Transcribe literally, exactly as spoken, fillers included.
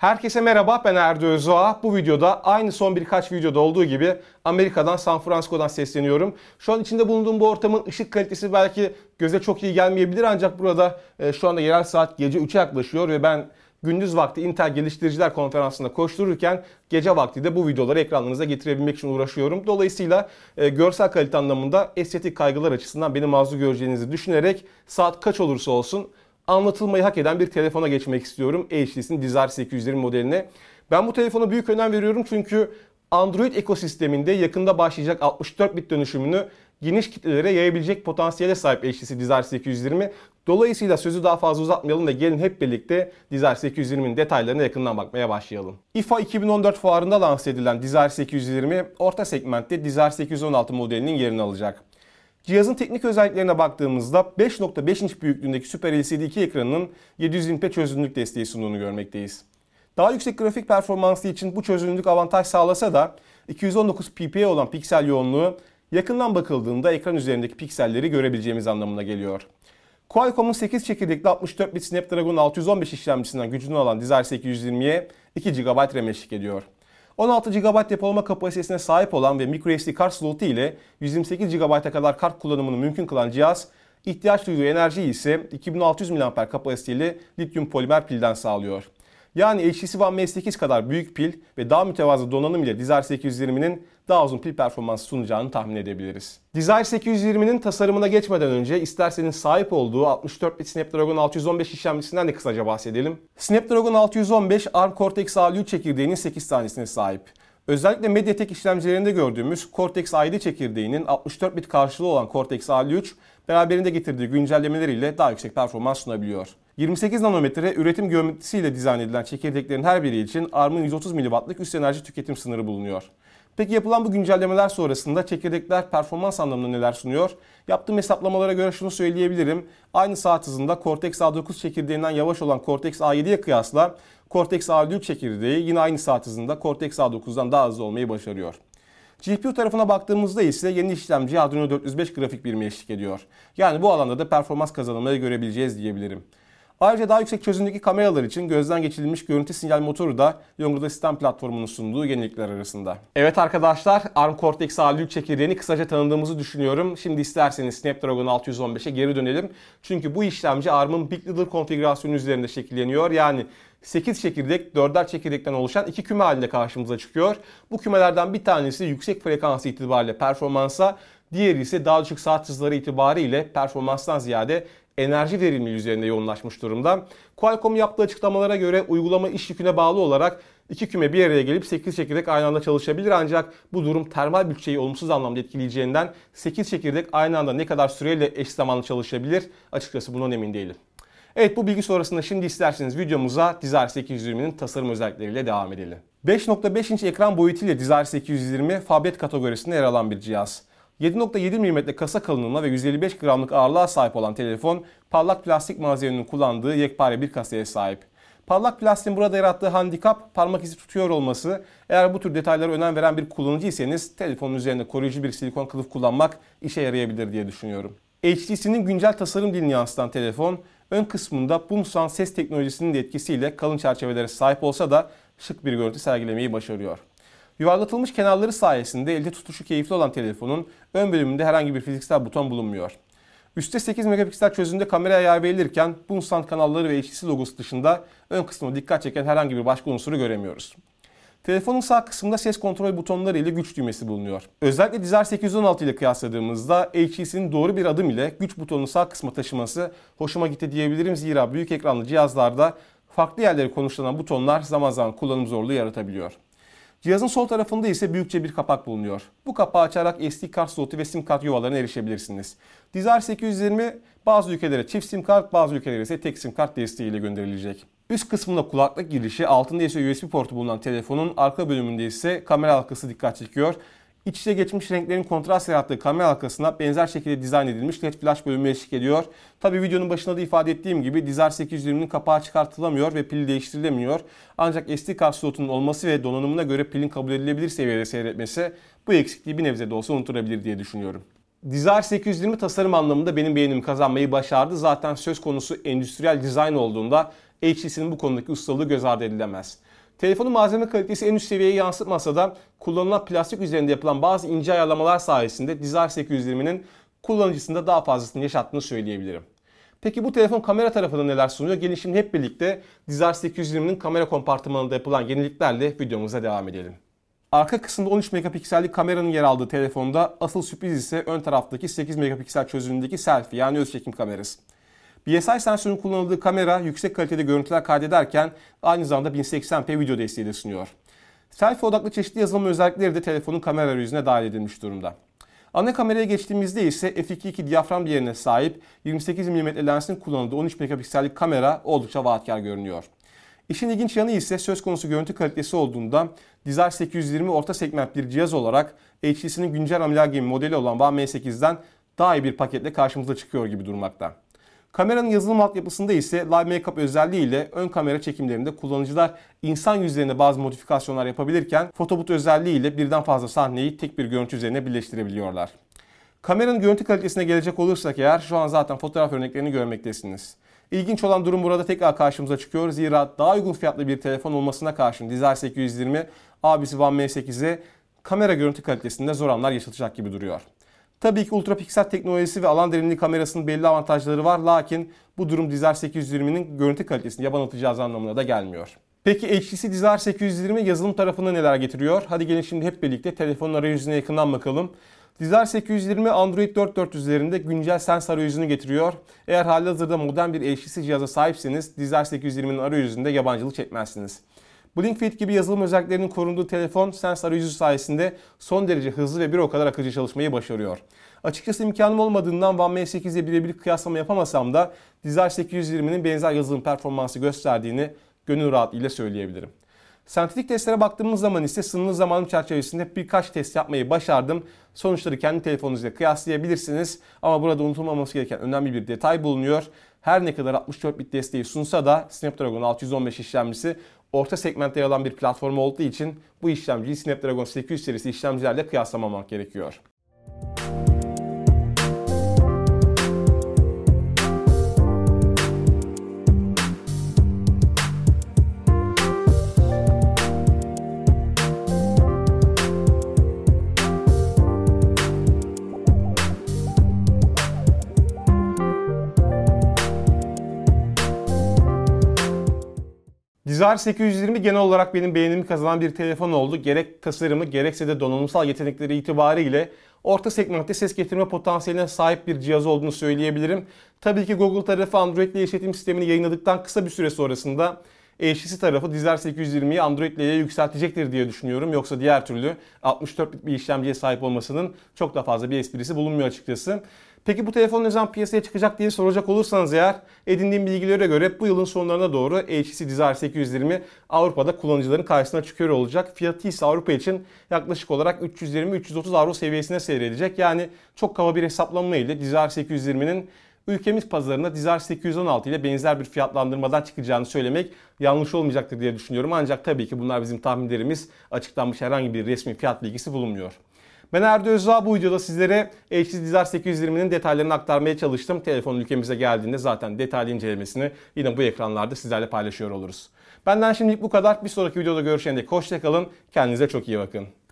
Herkese merhaba, ben Erdo Özdoğa. Bu videoda aynı son birkaç videoda olduğu gibi Amerika'dan, San Francisco'dan sesleniyorum. Şu an içinde bulunduğum bu ortamın ışık kalitesi belki göze çok iyi gelmeyebilir ancak burada e, şu anda yerel saat gece üçe yaklaşıyor ve ben gündüz vakti Intel Geliştiriciler Konferansı'nda koştururken gece vakti de bu videoları ekranlarınıza getirebilmek için uğraşıyorum. Dolayısıyla e, görsel kalite anlamında estetik kaygılar açısından beni mazur göreceğinizi düşünerek saat kaç olursa olsun anlatılmayı hak eden bir telefona geçmek istiyorum. H T C'nin Desire sekiz yüz yirmi modeline. Ben bu telefona büyük önem veriyorum çünkü Android ekosisteminde yakında başlayacak altmış dört bit dönüşümünü geniş kitlelere yayabilecek potansiyele sahip H T C Desire sekiz yüz yirmi. Dolayısıyla sözü daha fazla uzatmayalım ve gelin hep birlikte Desire sekiz yüz yirminin detaylarına yakından bakmaya başlayalım. I F A iki bin on dört fuarında lanse edilen Desire sekiz yüz yirmi orta segmentte Desire sekiz yüz on altı modelinin yerini alacak. Cihazın teknik özelliklerine baktığımızda beş nokta beş inç büyüklüğündeki Super L C D iki ekranının yedi yüz yirmi p çözünürlük desteği sunduğunu görmekteyiz. Daha yüksek grafik performansı için bu çözünürlük avantaj sağlasa da iki yüz on dokuz ppi olan piksel yoğunluğu yakından bakıldığında ekran üzerindeki pikselleri görebileceğimiz anlamına geliyor. Qualcomm'un sekiz çekirdekli altmış dört bit Snapdragon altı yüz on beş işlemcisinden gücünü alan Desire sekiz yüz yirmiye iki gigabayt RAM eşlik ediyor. on altı gigabayt depolama kapasitesine sahip olan ve microSD kart slotu ile yüz yirmi sekiz gigabayta kadar kart kullanımını mümkün kılan cihaz, ihtiyaç duyduğu enerjiyi ise iki bin altı yüz miliamper kapasiteli lityum polimer pilden sağlıyor. Yani H T C One M sekiz kadar büyük pil ve daha mütevazı donanım ile Desire sekiz yüz yirminin daha uzun pil performansı sunacağını tahmin edebiliriz. Desire sekiz yüz yirminin tasarımına geçmeden önce isterseniz sahip olduğu altmış dört bit Snapdragon altı yüz on beş işlemcisinden de kısaca bahsedelim. Snapdragon altı yüz on beş ARM Cortex A üç çekirdeğinin sekiz tanesine sahip. Özellikle Mediatek işlemcilerinde gördüğümüz Cortex A yedi çekirdeğinin altmış dört bit karşılığı olan Cortex A üç beraberinde getirdiği güncellemeleriyle daha yüksek performans sunabiliyor. yirmi sekiz nanometre üretim geometrisiyle dizayn edilen çekirdeklerin her biri için ARM'ın yüz otuz miliwattlık üst enerji tüketim sınırı bulunuyor. Peki yapılan bu güncellemeler sonrasında çekirdekler performans anlamında neler sunuyor? Yaptığım hesaplamalara göre şunu söyleyebilirim. Aynı saat hızında Cortex A dokuz çekirdeğinden yavaş olan Cortex A yediye kıyasla Cortex A üç çekirdeği yine aynı saat hızında Cortex A dokuzdan daha hızlı olmayı başarıyor. G P U tarafına baktığımızda ise yeni işlemci Adreno dört yüz beş grafik birimi eşlik ediyor. Yani bu alanda da performans kazanımları görebileceğiz diyebilirim. Ayrıca daha yüksek çözünürlükteki kameralar için gözden geçirilmiş görüntü sinyal motoru da Yongru'da sistem platformunun sunduğu yenilikler arasında. Evet arkadaşlar, ARM Cortex A üç çekirdeğini kısaca tanıdığımızı düşünüyorum. Şimdi isterseniz Snapdragon altı yüz on beşe geri dönelim. Çünkü bu işlemci ARM'ın Big Little konfigürasyonu üzerinde şekilleniyor. Yani sekiz çekirdek, dörder çekirdekten oluşan iki küme halinde karşımıza çıkıyor. Bu kümelerden bir tanesi yüksek frekans itibariyle performansa, diğeri ise daha düşük saat hızları itibariyle performanstan ziyade enerji verimliliği üzerinde yoğunlaşmış durumda. Qualcomm yaptığı açıklamalara göre uygulama iş yüküne bağlı olarak iki küme bir araya gelip sekiz çekirdek aynı anda çalışabilir ancak bu durum termal bütçeyi olumsuz anlamda etkileyeceğinden sekiz çekirdek aynı anda ne kadar süreyle eş zamanlı çalışabilir açıkçası bundan emin değilim. Evet, bu bilgi sonrasında şimdi isterseniz videomuza Desire sekiz yüz yirminin tasarım özellikleriyle devam edelim. beş nokta beş inç ekran boyutuyla Desire sekiz yüz yirmi Fablet kategorisinde yer alan bir cihaz. yedi nokta yedi milimetre kasa kalınlığına ve yüz elli beş gramlık ağırlığa sahip olan telefon, parlak plastik malzemenin kullandığı yekpare bir kasaya sahip. Parlak plastiğin burada yarattığı handikap parmak izi tutuyor olması. Eğer bu tür detaylara önem veren bir kullanıcıysanız telefonun üzerinde koruyucu bir silikon kılıf kullanmak işe yarayabilir diye düşünüyorum. H T C'nin güncel tasarım dilini yansıtan telefon, ön kısmında Bumsan ses teknolojisinin de etkisiyle kalın çerçevelere sahip olsa da şık bir görüntü sergilemeyi başarıyor. Yuvarlatılmış kenarları sayesinde elde tutuşu keyifli olan telefonun ön bölümünde herhangi bir fiziksel buton bulunmuyor. Üstte sekiz megapiksel çözünürlükte kameraya yer verilirken Bunsan kanalları ve H T C logosu dışında ön kısmına dikkat çeken herhangi bir başka unsuru göremiyoruz. Telefonun sağ kısmında ses kontrol butonları ile güç düğmesi bulunuyor. Özellikle Desire sekiz yüz on altı ile kıyasladığımızda H T C'nin doğru bir adım ile güç butonunu sağ kısma taşıması hoşuma gitti diyebilirim. Zira büyük ekranlı cihazlarda farklı yerlere konuşlanan butonlar zaman zaman kullanım zorluğu yaratabiliyor. Cihazın sol tarafında ise büyükçe bir kapak bulunuyor. Bu kapağı açarak S D kart slotu ve sim kart yuvalarına erişebilirsiniz. Desire sekiz yüz yirmi bazı ülkelere çift sim kart, bazı ülkelere ise tek sim kart desteğiyle gönderilecek. Üst kısmında kulaklık girişi, altında ise U S B portu bulunan telefonun arka bölümünde ise kamera halkası dikkat çekiyor. İç içe geçmiş renklerin kontrast yarattığı kamera halkasına benzer şekilde dizayn edilmiş L E D flash bölümü eşlik ediyor. Tabi videonun başında da ifade ettiğim gibi Desire sekiz yüz yirminin kapağı çıkartılamıyor ve pili değiştirilemiyor. Ancak S D kart slotunun olması ve donanımına göre pilin kabul edilebilir seviyede seyretmesi bu eksikliği bir nebze de olsa unutulabilir diye düşünüyorum. Desire sekiz yüz yirmi tasarım anlamında benim beğenimi kazanmayı başardı. Zaten söz konusu endüstriyel dizayn olduğunda H T C'nin bu konudaki ustalığı göz ardı edilemez. Telefonun malzeme kalitesi en üst seviyeye yansıtmasa da kullanılan plastik üzerinde yapılan bazı ince ayarlamalar sayesinde Desire sekiz yüz yirminin kullanıcısında daha fazlasını yaşattığını söyleyebilirim. Peki bu telefon kamera tarafında neler sunuyor? Gelin şimdi hep birlikte Desire sekiz yüz yirminin kamera kompartımanında yapılan yeniliklerle videomuza devam edelim. Arka kısımda on üç megapiksellik kameranın yer aldığı telefonda asıl sürpriz ise ön taraftaki sekiz megapiksel çözünürlüğündeki selfie yani öz çekim kamerası. B S I sensörünün kullanıldığı kamera yüksek kalitede görüntüler kaydederken aynı zamanda bin seksen p video desteği de sunuyor. Selfie odaklı çeşitli yazılım özellikleri de telefonun kamera arayüzüne dahil edilmiş durumda. Ana kameraya geçtiğimizde ise f iki nokta iki diyafram değerine sahip yirmi sekiz milimetre lensin kullanıldığı on üç megapiksellik kamera oldukça vaatkar görünüyor. İşin ilginç yanı ise söz konusu görüntü kalitesi olduğunda Desire sekiz yüz yirmi orta segment bir cihaz olarak H T C'nin güncel amelagem modeli olan One M sekizden daha iyi bir paketle karşımıza çıkıyor gibi durmakta. Kameranın yazılım altyapısında ise Live Makeup özelliğiyle ön kamera çekimlerinde kullanıcılar insan yüzlerine bazı modifikasyonlar yapabilirken Photobooth özelliğiyle birden fazla sahneyi tek bir görüntü üzerine birleştirebiliyorlar. Kameranın görüntü kalitesine gelecek olursak eğer şu an zaten fotoğraf örneklerini görmektesiniz. İlginç olan durum burada tekrar karşımıza çıkıyor. Zira daha uygun fiyatlı bir telefon olmasına karşın Desire sekiz yüz yirmi abisi One M sekize kamera görüntü kalitesinde zor anlar yaşatacak gibi duruyor. Tabii ki ultra piksel teknolojisi ve alan derinliği kamerasının belli avantajları var. Lakin bu durum Desire sekiz yüz yirminin görüntü kalitesini yaban atacağız anlamına da gelmiyor. Peki H T C Desire sekiz yüz yirmi yazılım tarafında neler getiriyor? Hadi gelin şimdi hep birlikte telefonun arayüzüne yakından bakalım. Desire sekiz yüz yirmi Android dört nokta dört üzerinde güncel Sense arayüzünü getiriyor. Eğer halihazırda modern bir H T C cihaza sahipseniz Desire sekiz yüz yirminin arayüzünde yabancılık çekmezsiniz. BlinkFit gibi yazılım özelliklerinin korunduğu telefon Sense arayüzü sayesinde son derece hızlı ve bir o kadar akıcı çalışmayı başarıyor. Açıkçası imkanım olmadığından One M sekiz ile birebir kıyaslama yapamasam da Desire sekiz yüz yirminin benzer yazılım performansı gösterdiğini gönül rahatlığıyla söyleyebilirim. Sentetik testlere baktığımız zaman ise sınırlı zamanım çerçevesinde birkaç test yapmayı başardım. Sonuçları kendi telefonunuzla kıyaslayabilirsiniz. Ama burada unutulmaması gereken önemli bir detay bulunuyor. Her ne kadar altmış dört bit desteği sunsa da Snapdragon altı yüz on beş işlemcisi orta segmentte yer alan bir platform olduğu için bu işlemciyi Snapdragon sekiz yüz serisi işlemcilerle kıyaslamamak gerekiyor. Desire sekiz yüz yirmi genel olarak benim beğenimi kazanan bir telefon oldu. Gerek tasarımı gerekse de donanımsal yetenekleri itibariyle orta segmentte ses getirme potansiyeline sahip bir cihaz olduğunu söyleyebilirim. Tabii ki Google tarafı Android ile işletim sistemini yayınladıktan kısa bir süre sonrasında H T C tarafı Desire sekiz yüz yirmiyi Android ile yükseltecektir diye düşünüyorum. Yoksa diğer türlü altmış dört bit bir işlemciye sahip olmasının çok da fazla bir esprisi bulunmuyor açıkçası. Peki bu telefon ne zaman piyasaya çıkacak diye soracak olursanız eğer edindiğim bilgilere göre bu yılın sonlarına doğru H T C Desire sekiz yüz yirmi Avrupa'da kullanıcıların karşısına çıkıyor olacak. Fiyatı ise Avrupa için yaklaşık olarak üç yüz yirmi üç yüz otuz avro seviyesine seyredecek. Yani çok kaba bir hesaplama ile Desire sekiz yüz yirminin ülkemiz pazarına Desire sekiz yüz on altı ile benzer bir fiyatlandırmadan çıkacağını söylemek yanlış olmayacaktır diye düşünüyorum. Ancak tabii ki bunlar bizim tahminlerimiz, açıklanmış herhangi bir resmi fiyat bilgisi bulunmuyor. Ben Erdo Özdağ, bu videoda sizlere H T C Desire sekiz yüz yirminin detaylarını aktarmaya çalıştım. Telefon ülkemize geldiğinde zaten detaylı incelemesini yine bu ekranlarda sizlerle paylaşıyor oluruz. Benden şimdilik bu kadar. Bir sonraki videoda görüşene dek hoşça kalın. Kendinize çok iyi bakın.